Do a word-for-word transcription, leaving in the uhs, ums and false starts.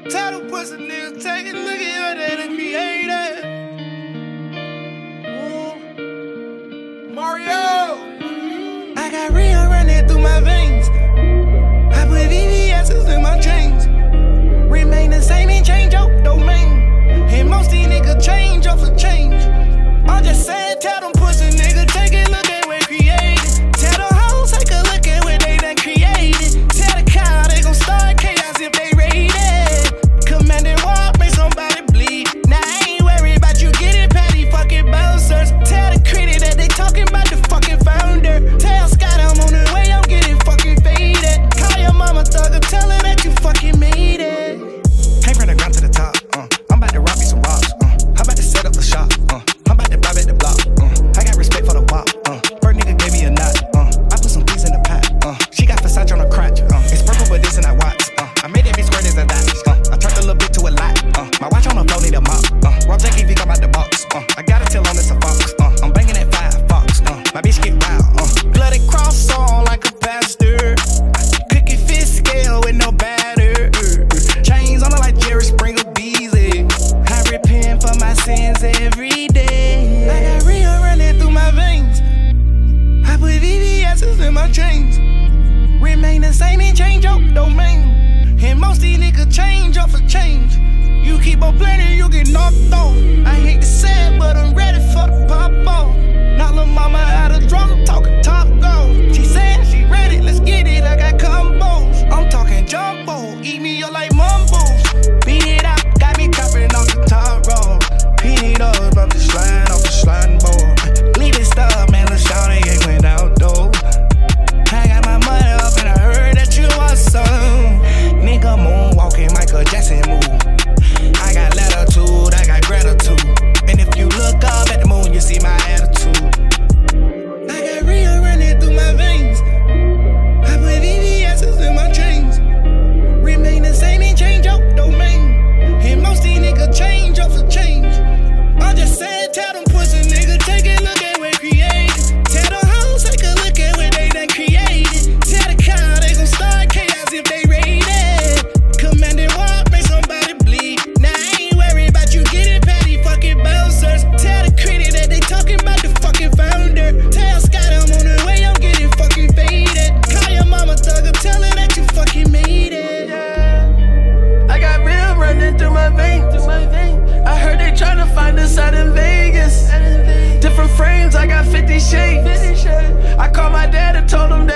Tell them pussy niggas, take it, look at what they done created. Ooh. Mario! I got real running through my veins. I put V V S's in my chains. Remain the same and change your domain. And most these niggas change off of change. I'm just saying, tell them pussy niggas, take it, look at what created. Tell them hoes, take a look at what they done created. Tell the cow they gon' start chaos if they raided. Commanding war, make somebody bleed. Now I ain't worried about you getting patty fucking bouncers. Tell the critic that they talking about the fucking founder. Tell Scott I'm on the way, I'm getting fucking faded. Call your mama thugger, tell her that you fucking made it. Came from the ground to the top, uh. I'm about to rock me some rocks, uh. I'm about to set up a shop, uh. I'm about to bob at the block, uh. I got respect for the wop, uh. First nigga gave me a knot, uh. I put some things in the pot, uh. She got Versace on her crotch, uh. It's purple but this and I watch, uh. I made that bitch squirt as a dot, uh. I turned a little bit to a lot, uh. My watch on the floor need a mop, uh. Rob Jackie V come out the box, uh. I got a tail on this a fox, uh. I'm banging at five fox, uh. My bitch get wild, uh. Bloody cross on like a pastor. Cookie fish scale with no batter. Chains on her like Jerry Springer Beasley. I repent for my sins every day. I got real running through my veins. I put V V S's in my chains. Remain the same and change your domain. And most these niggas change off of change. You keep on playing, you get knocked off. I hate to say it, but I'm ready for the pop off. Knock lil' mama out of drunk, I'm talking top gold. She said she ready, let's get it, I got combos. I'm talking jumbo, eat me up like mumbles. Beat it out, got me copping off the top roll. P D those, but the slide off the sliding board. Leave it stuff, man, let's shout it, ain't went out though. I got my money up and I heard that you want some. Nigga moonwalking, Michael Jackson move. I got latitude, I got gratitude. And if you look up at the moon, you see my attitude. I got real running through my veins. I put V V S's in my chains. Remain the same and change your domain. And most these niggas change off of change. I'm just saying, tell them pussy niggas, take a look at what created. Tell them hoes, take a look at what they done created. Tell the cow they gon' start chaos if they raided. Commanding war, make somebody bleed. Now I ain't worried about you getting patty fucking bouncers. Tell the critic that they talking about the fucking founder. Tell Scott I'm on the way, I'm getting fucking faded. Call your mama thugger, tell her that you fucking made it. Yeah. I got real running through my veins. I heard they tryna find us out in Vegas. Different frames, I got fifty shades. I called my dad and told him that